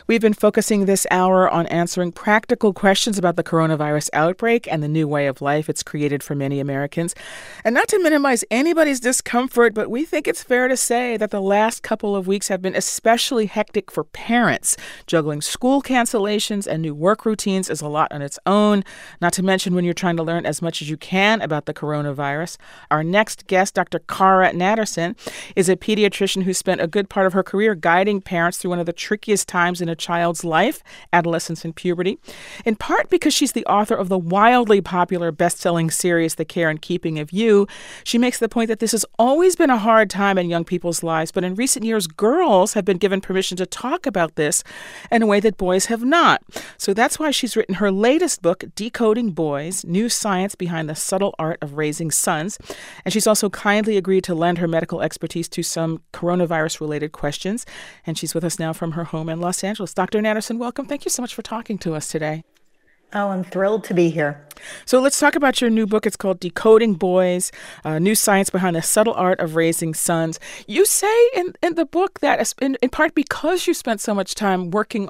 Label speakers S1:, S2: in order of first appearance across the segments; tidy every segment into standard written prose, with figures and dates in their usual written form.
S1: We've been focusing this hour on answering practical questions about the coronavirus outbreak and the new way of life it's created for many Americans. And not to minimize anybody's discomfort, but we think it's fair to say that the last couple of weeks have been especially hectic for parents. Juggling school cancellations and new work routines is a lot on its own, not to mention when you're trying to learn as much as you can about the coronavirus. Our next guest, Dr. Cara Natterson, is a pediatrician who spent a good part of her career guiding parents through one of the trickiest times in a child's life, adolescence and puberty, in part because she's the author of the wildly popular best-selling series, The Care and Keeping of You. She makes the point that this has always been a hard time in young people's lives, but in recent years, girls have been given permission to talk about this in a way that boys have not. So that's why she's written her latest book, Decoding Boys, New Science Behind the Subtle Art of Raising Sons. And she's also kindly agreed to lend her medical expertise to some coronavirus-related questions. And she's with us now from her home in Los Angeles. Dr. Natterson, welcome. Thank you so much for talking to us today.
S2: Oh, I'm thrilled to be here.
S1: So let's talk about your new book. It's called Decoding Boys, New Science Behind the Subtle Art of Raising Sons. You say in the book that in part because you spent so much time working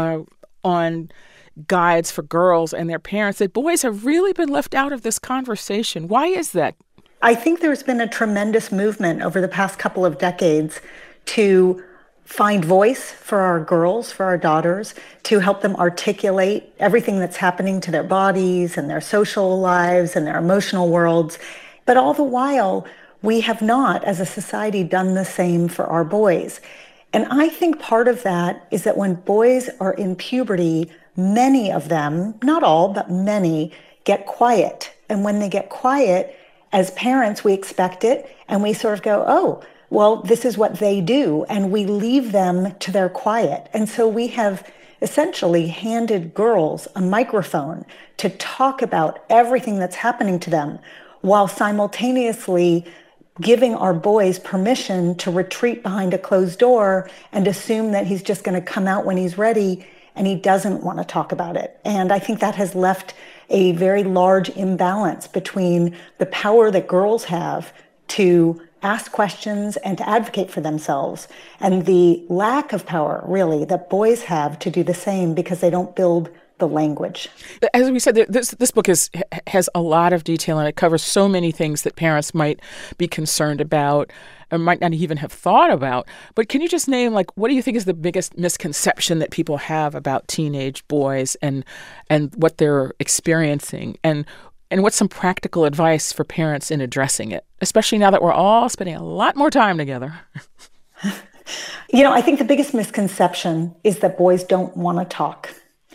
S1: on guides for girls and their parents, that boys have really been left out of this conversation. Why is that?
S2: I think there's been a tremendous movement over the past couple of decades to find voice for our girls, for our daughters, to help them articulate everything that's happening to their bodies and their social lives and their emotional worlds. But all the while, we have not, as a society, done the same for our boys. And I think part of that is that when boys are in puberty, many of them, not all, but many, get quiet. And when they get quiet, as parents, we expect it, and we sort of go, oh, well, this is what they do, and we leave them to their quiet. And so we have essentially handed girls a microphone to talk about everything that's happening to them, while simultaneously giving our boys permission to retreat behind a closed door and assume that he's just going to come out when he's ready, and he doesn't want to talk about it. And I think that has left a very large imbalance between the power that girls have to ask questions and to advocate for themselves, and the lack of power, really, that boys have to do the same because they don't build the language.
S1: As we said, this book has a lot of detail, and it covers so many things that parents might be concerned about or might not even have thought about. But can you just name, what do you think is the biggest misconception that people have about teenage boys and what they're experiencing, and what's some practical advice for parents in addressing it, especially now that we're all spending a lot more time together?
S2: I think the biggest misconception is that boys don't want to talk.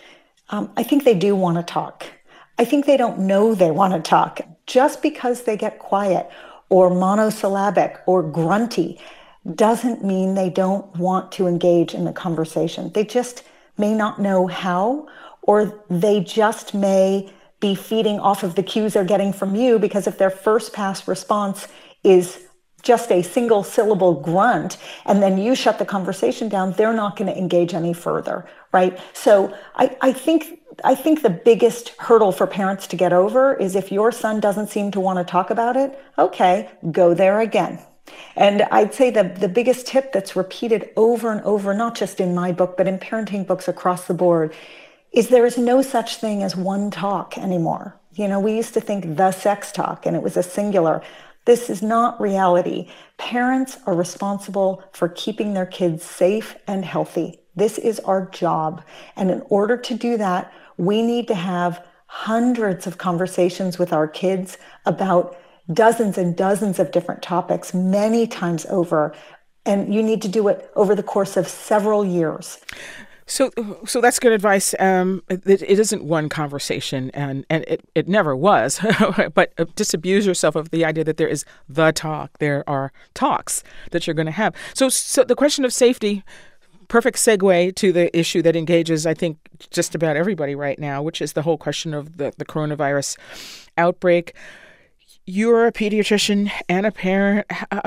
S2: I think they do want to talk. I think they don't know they want to talk. Just because they get quiet or monosyllabic or grunty doesn't mean they don't want to engage in the conversation. They just may not know how, or they just may be feeding off of the cues they're getting from you, because if their first pass response is just a single syllable grunt, and then you shut the conversation down, they're not going to engage any further, right? So I think the biggest hurdle for parents to get over is if your son doesn't seem to want to talk about it, okay, go there again. And I'd say the biggest tip that's repeated over and over, not just in my book, but in parenting books across the board, is there is no such thing as one talk anymore. We used to think the sex talk, and it was a singular. This is not reality. Parents are responsible for keeping their kids safe and healthy. This is our job. And in order to do that, we need to have hundreds of conversations with our kids about dozens and dozens of different topics many times over. And you need to do it over the course of several years.
S1: So that's good advice. It isn't one conversation, and it never was. But disabuse yourself of the idea that there is the talk. There are talks that you're going to have. So the question of safety, perfect segue to the issue that engages, I think, just about everybody right now, which is the whole question of the coronavirus outbreak. You're a pediatrician and a parent.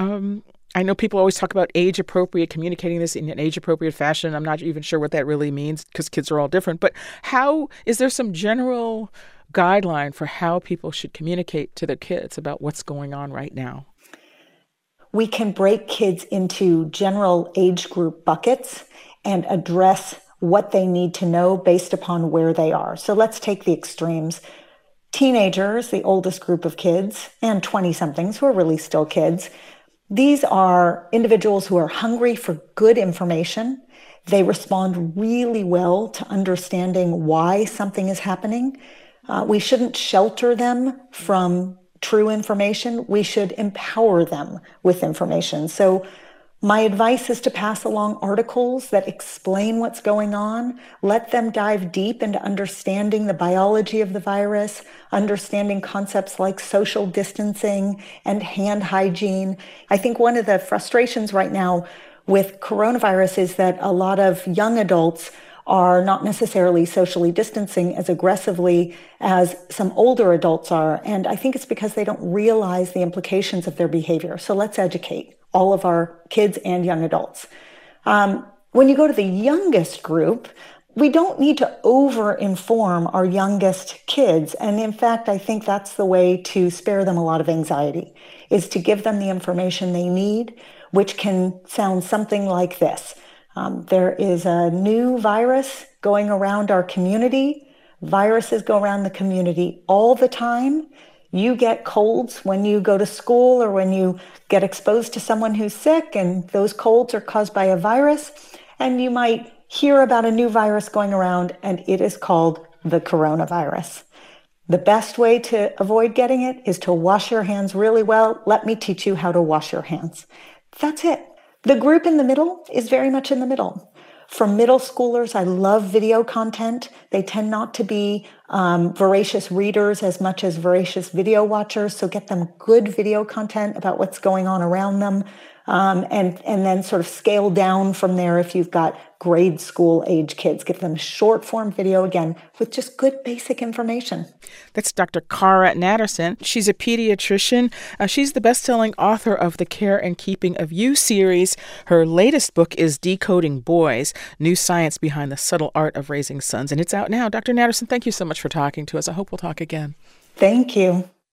S1: I know people always talk about age-appropriate, communicating this in an age-appropriate fashion. I'm not even sure what that really means because kids are all different. But is there some general guideline for how people should communicate to their kids about what's going on right now?
S2: We can break kids into general age group buckets and address what they need to know based upon where they are. So let's take the extremes. Teenagers, the oldest group of kids, and 20-somethings who are really still kids, these are individuals who are hungry for good information. They respond really well to understanding why something is happening. We shouldn't shelter them from true information. We should empower them with information. So my advice is to pass along articles that explain what's going on. Let them dive deep into understanding the biology of the virus, understanding concepts like social distancing and hand hygiene. I think one of the frustrations right now with coronavirus is that a lot of young adults are not necessarily socially distancing as aggressively as some older adults are. And I think it's because they don't realize the implications of their behavior. So let's educate all of our kids and young adults. When you go to the youngest group, we don't need to over-inform our youngest kids. And in fact, I think that's the way to spare them a lot of anxiety, is to give them the information they need, which can sound something like this. There is a new virus going around our community. Viruses go around the community all the time. You get colds when you go to school or when you get exposed to someone who's sick, and those colds are caused by a virus. And you might hear about a new virus going around, and it is called the coronavirus. The best way to avoid getting it is to wash your hands really well. Let me teach you how to wash your hands. That's it. The group in the middle is very much in the middle. For middle schoolers, I love video content. They tend not to be voracious readers as much as voracious video watchers. So get them good video content about what's going on around them. And then sort of scale down from there if you've got grade school age kids. Give them short form video, again, with just good basic information.
S1: That's Dr. Kara Natterson. She's a pediatrician. She's the best-selling author of the Care and Keeping of You series. Her latest book is Decoding Boys, New Science Behind the Subtle Art of Raising Sons. And it's out now. Dr. Natterson, thank you so much for talking to us. I hope we'll talk again.
S2: Thank you.